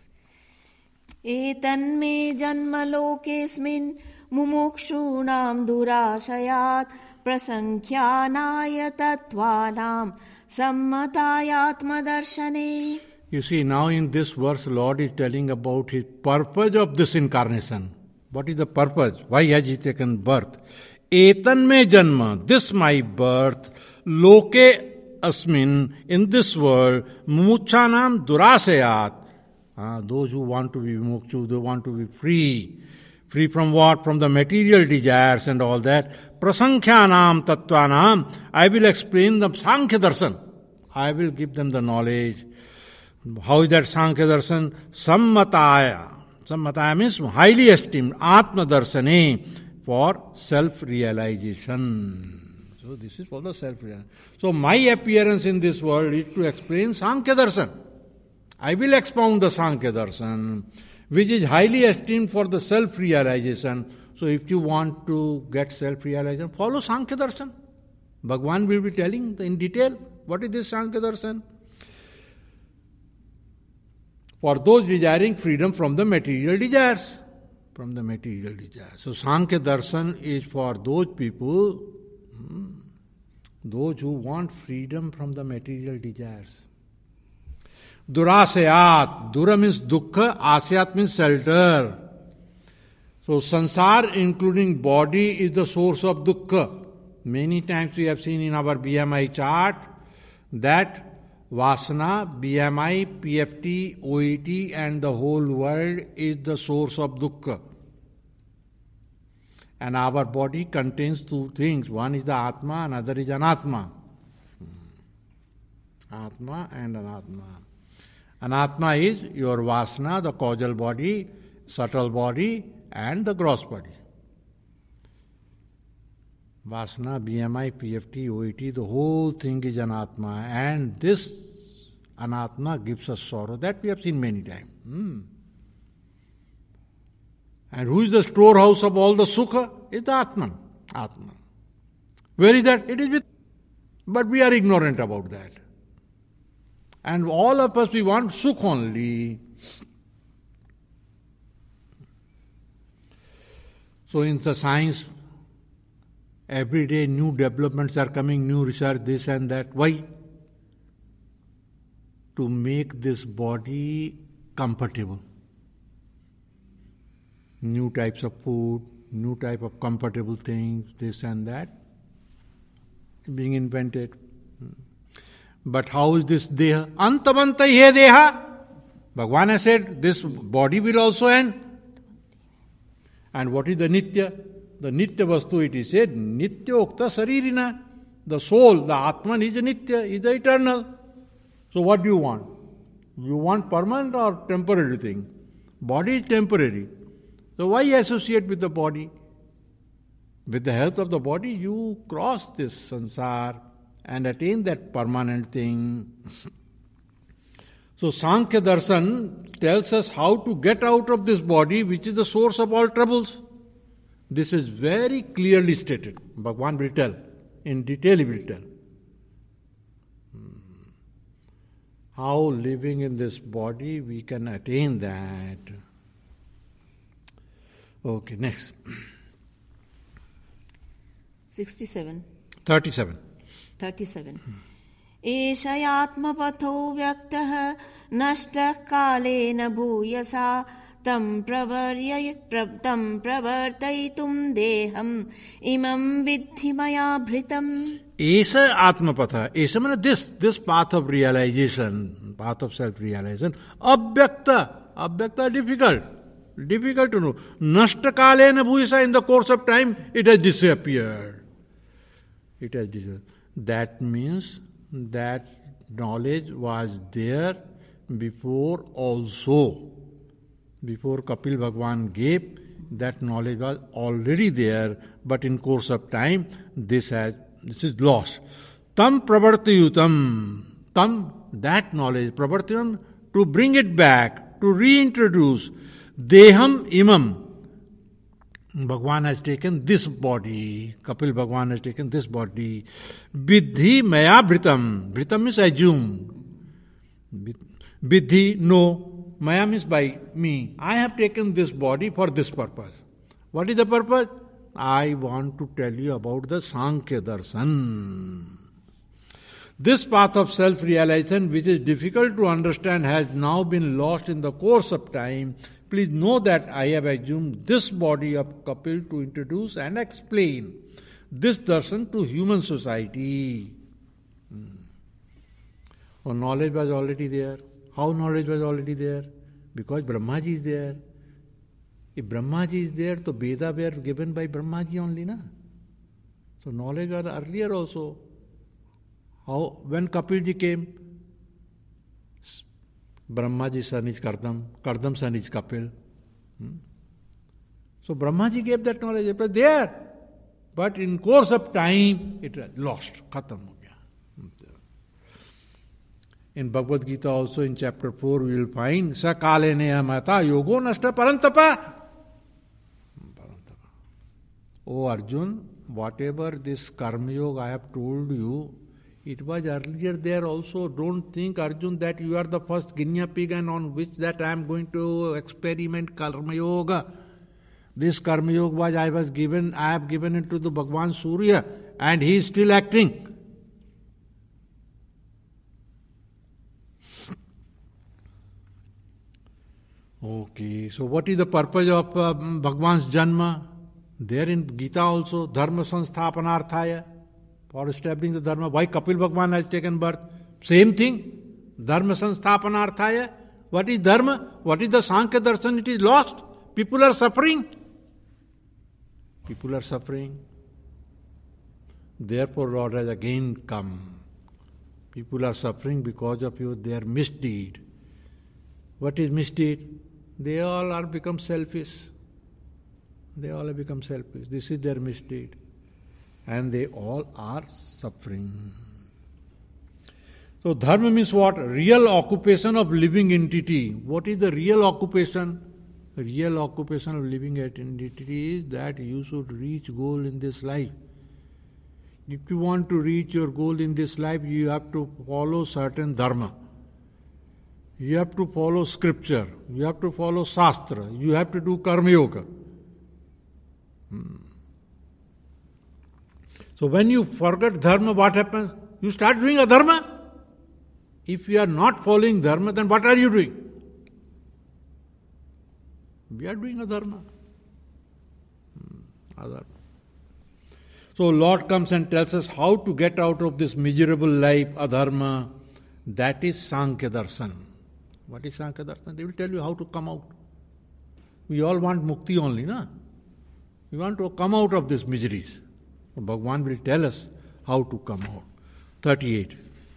एतन्मे जन्म लोकेऽस्मिन् मुमुक्षूणां दुराशयात् प्रसङ्ख्यानाय तत्त्वानां सम्मतायात्मदर्शने. You see, now in this verse, Lord is telling about His purpose of this incarnation. What is the purpose? Why has He taken birth? Etan me janma, this my birth, loke asmin, in this world, mumuchanam durasayat. Those who want to be mukshu, they want to be free. Free from what? From the material desires and all that. Prasankhyanam tattvanam, I will explain the Sankhya Darshan. I will give them the knowledge. How is that Sankhya Darshan? Sammataya. Sammataya means highly esteemed. Atma Darshane, for self-realization. So this is for the self-realization. So my appearance in this world is to explain Sankhya Darshan. I will expound the Sankhya Darshan, which is highly esteemed for the self-realization. So if you want to get self-realization, follow Sankhya Darshan. Bhagavan will be telling in detail what is this Sankhya Darshan. For those desiring freedom from the material desires. From the material desires. So Sankhya Darshan is for those people, those who want freedom from the material desires. Durasayat. Dura means dukkha, asayat means shelter. So sansar, including body, is the source of dukkha. Many times we have seen in our BMI chart that Vasana, BMI, PFT, OET and the whole world is the source of dukkha. And our body contains two things. One is the Atma, another is Anatma. Atma and Anatma. Anatma is your Vasana, the causal body, subtle body and the gross body. Vasana, BMI, PFT, OET, the whole thing is Anatma. And this Anatma gives us sorrow. That we have seen many times. And who is the storehouse of all the Sukha? It's the Atman. Atman. Where is that? It is with. But we are ignorant about that. And all of us, we want Sukh only. So in the science, every day new developments are coming, new research, this and that. Why? To make this body comfortable. New types of food, new type of comfortable things, this and that, being invented. But how is this deha? Antamanta ye deha. Bhagavan has said, this body will also end. And what is the nitya? The nitya vastu, it is said, nitya okta saririna. The soul, the Atman is a nitya, is the eternal. So what do you want? You want permanent or temporary thing? Body is temporary. So why associate with the body? With the help of the body, you cross this sansar and attain that permanent thing. So Sankhya Darshan tells us how to get out of this body, which is the source of all troubles. This is very clearly stated. Bhagavan will tell. In detail he will tell. How living in this body we can attain that. Okay, next. 37. 37. एषयात्मपथो व्यक्तः नष्टः कालेन भूयसा तं प्रवर्तयितुं देहम् इमं विद्धि मया भृतम्. Esha Atmapatha. Esha means this path of realization, path of self-realization. Abhyakta, difficult to know. Nashta kalena bhuyasa, in the course of time, it has disappeared. That means that knowledge was there before also. Before Kapil Bhagavan gave, that knowledge was already there, but in course of time, this is lost. Tam pravartayutam. Tam, that knowledge, pravartayutam, to bring it back, to reintroduce. Deham imam. Bhagavan has taken this body. Kapil Bhagavan has taken this body. Vidhi maya bhritam. Bhritam means assume. Vidhi, no. Maya means by me. I have taken this body for this purpose. What is the purpose? I want to tell you about the Sankhya Darshan. This path of self-realization, which is difficult to understand, has now been lost in the course of time. Please know that I have assumed this body of Kapil to introduce and explain this darshan to human society. So knowledge was already there. How knowledge was already there? Because Brahmaji is there. If Brahmaji is there, so Veda were given by Brahmaji only, na? So knowledge was earlier also. How, when Kapilji came, Brahmaji's son is Kardam, Kardam's son is Kapil. So Brahmaji gave that knowledge, it was there. But in course of time, it was lost, khatam ho gaya. In Bhagavad Gita also in chapter 4 we will find Sakale neyamata yogo nashta parantapa. Oh Arjun, whatever this karma yoga I have told you, it was earlier there also. Don't think, Arjun, that you are the first guinea pig and on which that I am going to experiment karma yoga. This karma yoga was I have given it to the Bhagwan Surya and he is still acting. Okay, so what is the purpose of Bhagwan's Janma? There in Gita also, Dharma Sansthapanarthaya, for establishing the Dharma. Why Kapil Bhagwan has taken birth? Same thing, Dharma Sansthapanarthaya. What is Dharma? What is the Sankhya Darshan? It is lost. People are suffering. People are suffering. Therefore, Lord has again come. People are suffering because of their misdeed. What is misdeed? They all are become selfish. They all have become selfish. This is their misdeed. And they all are suffering. So dharma means what? Real occupation of living entity. What is the real occupation? Real occupation of living entity is that you should reach goal in this life. If you want to reach your goal in this life, you have to follow certain dharma. You have to follow scripture. You have to follow shastra. You have to do karma yoga. So when you forget dharma, what happens? You start doing adharma. If you are not following dharma, then what are you doing? We are doing adharma. Adharma. So Lord comes and tells us how to get out of this miserable life, adharma. That is Sankhya Darshan. What is Sankhya Darshan? They will tell you how to come out. We all want mukti only, na? We want to come out of these miseries. So Bhagavan will tell us how to come out. 38.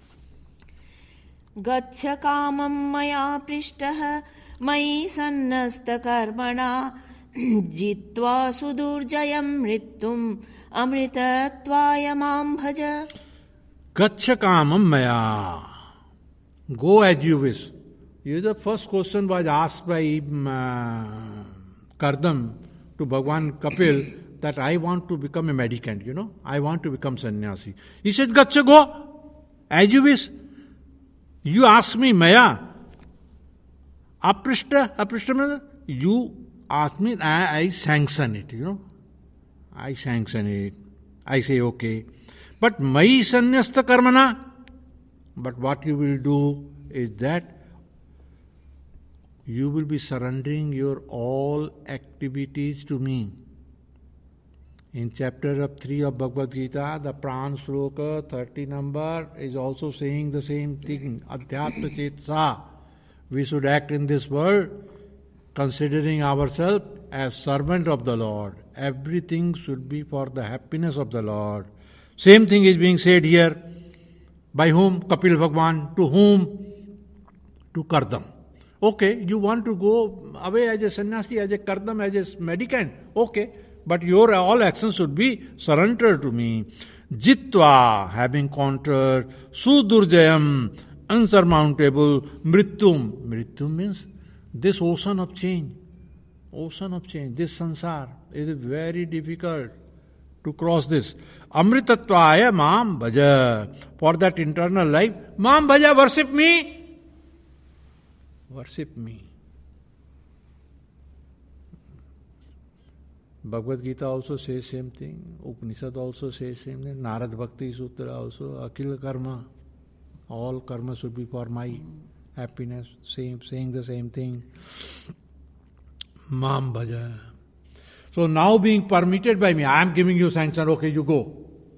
Gaccha kamam maya prishtah mayi sannasta karmana jitva sudurjayam mrityum amritatvaya mam bhaja. Gaccha kamam maya. Go as you wish. The first question was asked by Kardam to Bhagwan Kapil that I want to become a mendicant, I want to become sannyasi. He said, Gaccha, go as you wish. You ask me, Maya. Aprishta means you ask me, I sanction it, I sanction it. I say, okay. But Mayi sannyasta karmana. But what you will do is that you will be surrendering your all activities to me. In chapter 3 of Bhagavad Gita, the Pran Shloka 30 number is also saying the same thing. Adhyatma Chetsa. We should act in this world considering ourselves as servant of the Lord. Everything should be for the happiness of the Lord. Same thing is being said here. By whom? Kapil Bhagwan. To whom? To Kardam. Okay, you want to go away as a sannyasi, as a Kardam, as a mendicant. Okay, but your all actions should be surrendered to me. Jitva, having conquered, Sudurjayam, unsurmountable, Mrityum. Mrityum means this ocean of change. Ocean of change, this sansar. It is very difficult to cross this. Amritatvaya mam bhaja. For that internal life, mam bhaja, worship me. Worship me. Bhagavad Gita also says same thing. Upanishad also says same thing. Narad Bhakti Sutra also. Akhil karma. All karma should be for my happiness. Saying the same thing. Mam bhaja. So now being permitted by me, I am giving you sanction, okay, you go.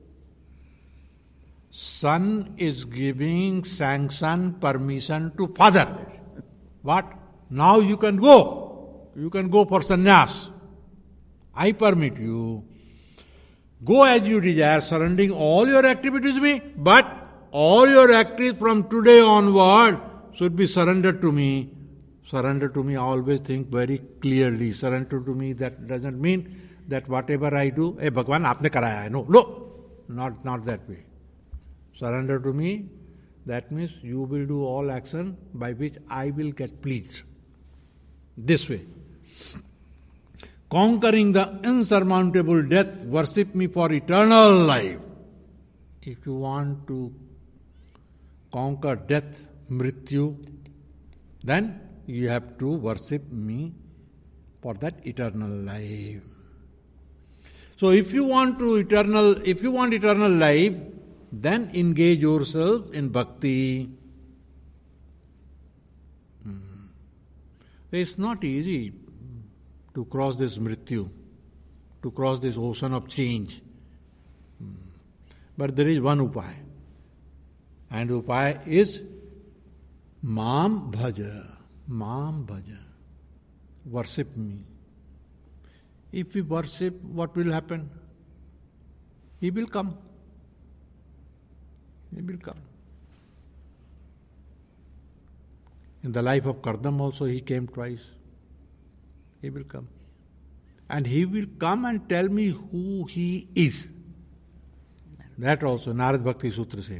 Son is giving sanction, permission to father. What? Now you can go. You can go for sannyas. I permit you. Go as you desire, surrendering all your activities to me, but all your activities from today onward should be surrendered to me. Surrender to me, I always think very clearly. Surrender to me, that doesn't mean that whatever I do, hey Bhagwan, aapne karaya hai. No, not that way. Surrender to me, that means you will do all action by which I will get pleased. This way. Conquering the insurmountable death, worship me for eternal life. If you want to conquer death, mrityu, then you have to worship me for that eternal life. So if you want eternal life, then engage yourself in bhakti. It's not easy to cross this mrityu, to cross this ocean of change. But there is one upaya. And upaya is Mam bhaja. Mam bhaja. Worship me. If we worship, what will happen? He will come. He will come. In the life of Kardam also he came twice. He will come. And he will come and tell me who he is. That also Narad Bhakti Sutra said.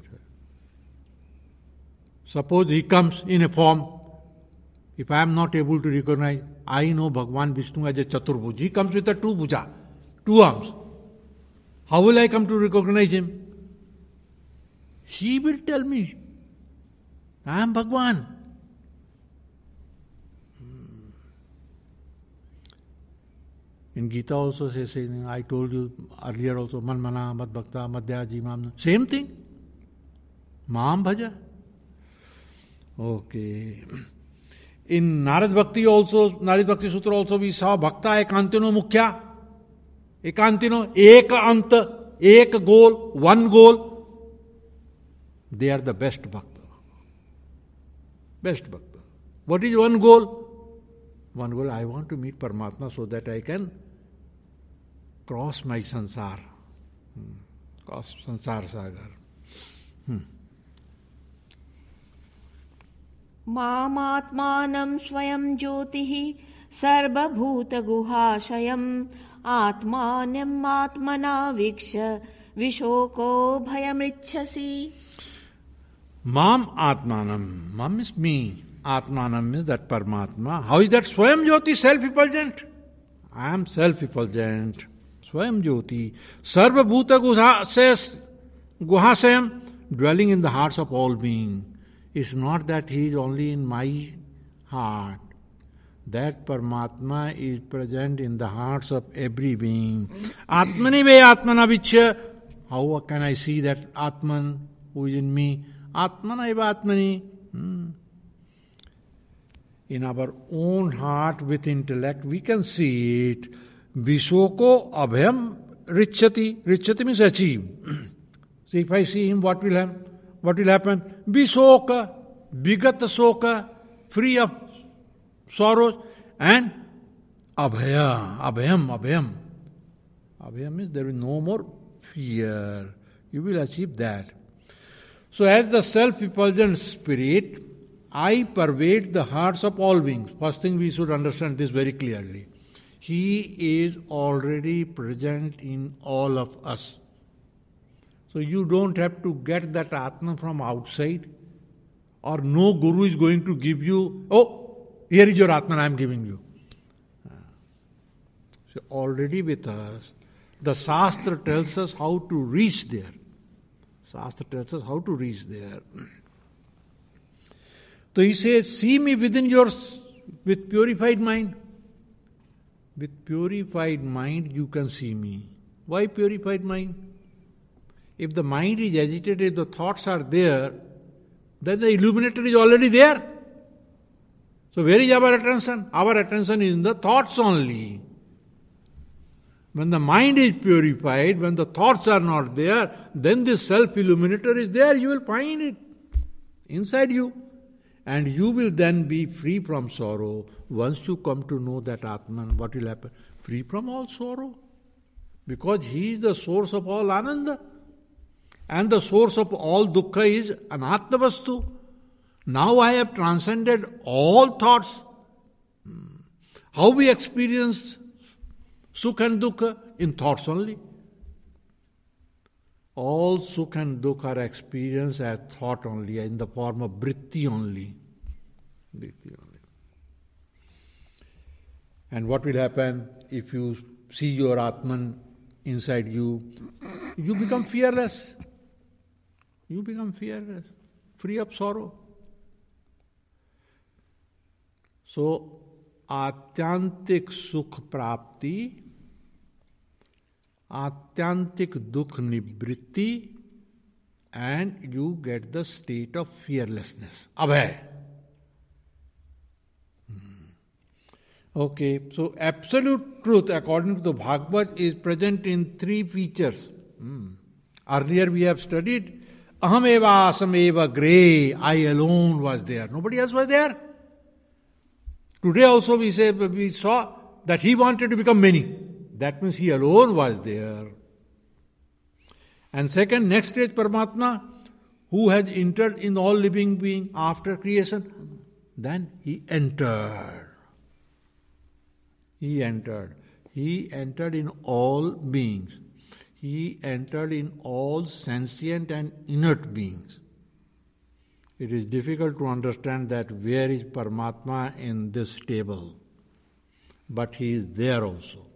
Suppose he comes in a form. If I am not able to recognize, I know Bhagwan Vishnu as a Chaturbhuj. He comes with a two bhuja, two arms. How will I come to recognize him? He will tell me, I am Bhagwan. In Gita also says, I told you earlier also, Manmana, Mad Bhakta, Madhya, Jimam. Same thing. Mam bhaja. Okay. In Narad Bhakti Sutra also we saw Bhakta ekantino mukhya. Ekantino, ek anta, ek goal, one goal. They are the best Bhakta. Best Bhakta. What is one goal? One goal, I want to meet Paramatma so that I can cross my sansar. Cross sansar sagar. मामात्मानं स्वयं ज्योतिः सर्वभूतगुहाशयम् आत्मानम् आत्मना वीक्ष्य विशोको भयमृच्छसि. Mam Atmanam. Mam is me. Atmanam is that Paramatma. How is that Swayam Jyoti self-effulgent? I am self-effulgent. Swayam Jyoti. Sarva Bhuta Guhasayam. Dwelling in the hearts of all beings. It's not that he is only in my heart. That Paramatma is present in the hearts of every being. Atmani ve Atmana vichya. How can I see that Atman who is in me? Atmana eva Atmani. In our own heart with intellect, we can see it. Vishoko abhyam richati. Richati means achieve. So if I see him, what will happen? What will happen? Vishoka, bigata soka, free of sorrows, and abhaya, abhyam. Abhyam means there is no more fear. You will achieve that. So as the self-effulgent spirit, I pervade the hearts of all beings. First thing we should understand this very clearly. He is already present in all of us. So you don't have to get that Atman from outside, or no Guru is going to give you, oh, here is your Atman I am giving you. So already with us, the Shastra tells us how to reach there. Shastra tells us how to reach there. So he says, see me within yours with purified mind. With purified mind you can see me. Why purified mind? If the mind is agitated, the thoughts are there, then the illuminator is already there. So where is our attention? Our attention is in the thoughts only. When the mind is purified, when the thoughts are not there, then this self-illuminator is there. You will find it inside you. And you will then be free from sorrow. Once you come to know that Atman, what will happen? Free from all sorrow. Because he is the source of all ananda. And the source of all dukkha is anatmavastu. Now I have transcended all thoughts. How we experience sukha and dukkha? In thoughts only. All sukha and dukkha are experienced as thought only, in the form of vritti only. Vritti only. And what will happen if you see your Atman inside you? You become fearless. You become fearless, free of sorrow. So, atyantik sukh prapti, atyantik dukh nivritti, and you get the state of fearlessness, abhay. Okay, so absolute truth according to the Bhagavad is present in three features. Earlier we have studied aham eva asam eva gray, I alone was there, nobody else was there. Today also we saw that he wanted to become many. That means he alone was there. And second, next stage Paramatma, who has entered in all living being after creation, then he entered. He entered. He entered in all beings. He entered in all sentient and inert beings. It is difficult to understand that where is Paramatma in this table. But he is there also.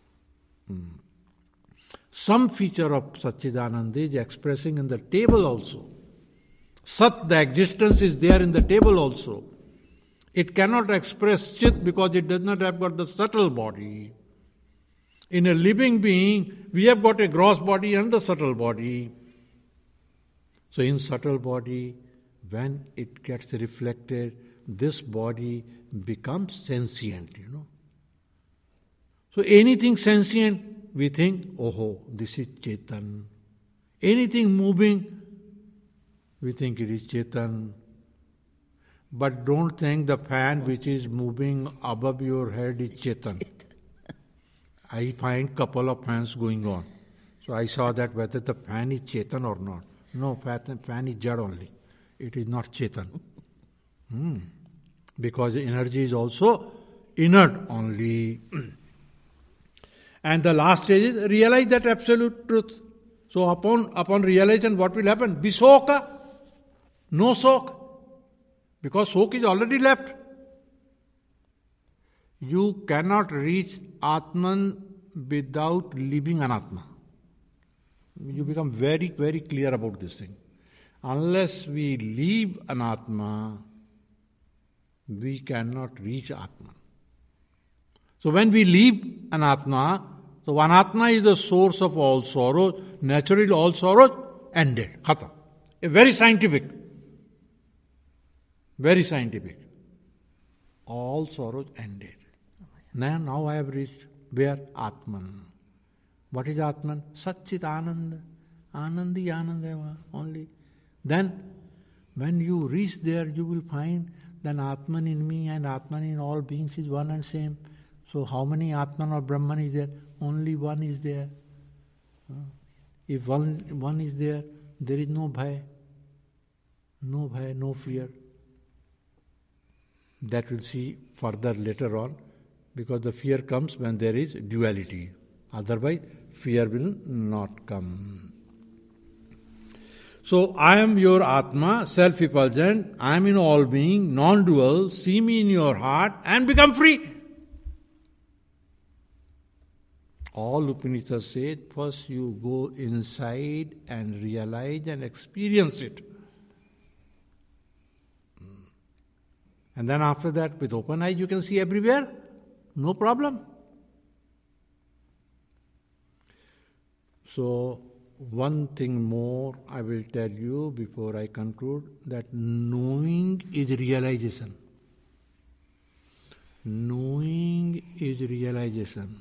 Some feature of Satchidananda is expressing in the table also. Sat, the existence, is there in the table also. It cannot express Chit because it does not have got the subtle body. In a living being, we have got a gross body and the subtle body. So in subtle body, when it gets reflected, this body becomes sentient, So anything sentient, we think, oh, this is Chetan. Anything moving, we think it is Chetan. But don't think the fan which is moving above your head is Chetan. I find couple of fans going on. So I saw that whether the fan is Chetan or not. No, fan is Jad only. It is not Chetan. Because energy is also inert only. And the last stage is realize that absolute truth. So upon realization, what will happen? Visoka, no sok. Because sok is already left. You cannot reach Atman without leaving Anatma. You become very, very clear about this thing. Unless we leave Anatma, we cannot reach Atman. So when we leave Anatma, so Anatma is the source of all sorrow. Naturally all sorrows ended. Khatam. Very scientific. Very scientific. All sorrows ended. Now I have reached where? Atman. What is Atman? Satchit Ananda. Anandi Anandeva only. Then when you reach there, you will find that Atman in me and Atman in all beings is one and same. So how many Atman or Brahman is there? Only one is there. If one is there, there is no bhaya. No bhaya, no fear. That we'll see further later on, because the fear comes when there is duality. Otherwise, fear will not come. So, I am your Atma, self-effulgent, I am in all being, non-dual, see me in your heart and become free. All Upanishads say, first you go inside and realize and experience it. And then after that, with open eyes, you can see everywhere. No problem. So, one thing more I will tell you before I conclude, that knowing is realization. Knowing is realization.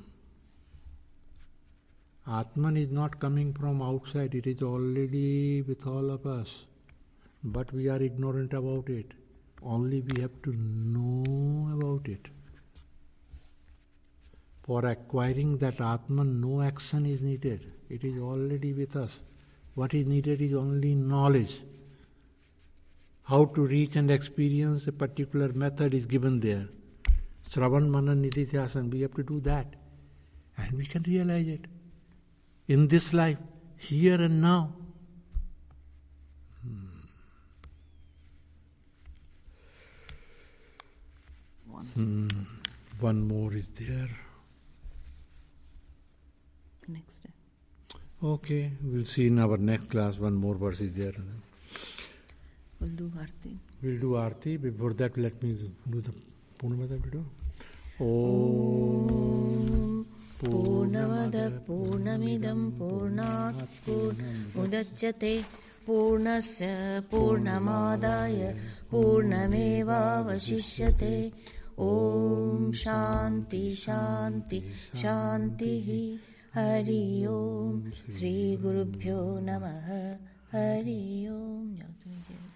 Atman is not coming from outside, it is already with all of us. But we are ignorant about it. Only we have to know about it. For acquiring that Atman, no action is needed. It is already with us. What is needed is only knowledge. How to reach and experience a particular method is given there. Sravan, Manan, Nididhyasana, we have to do that. And we can realize it. In this life, here and now. One more is there. Next day. Okay, we'll see in our next class. One more verse is there. We'll do Arti. We'll do Arti. Before that, let me do the Purnamada video. Om Purnamada Purnamidam Purnat Purnamudachyate Purnasya Purnamadaya Purnameva Vashishyate. Om Shanti Shanti Shanti Hari Om Sri Gurubhyo Namaha Hari Om.